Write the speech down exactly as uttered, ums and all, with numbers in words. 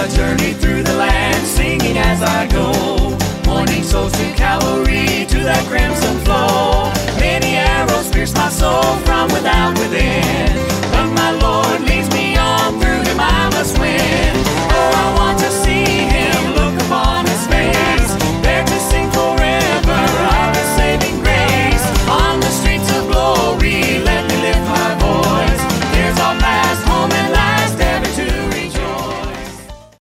a journey through the land, singing as I go. Morning souls to Calvary, to that grand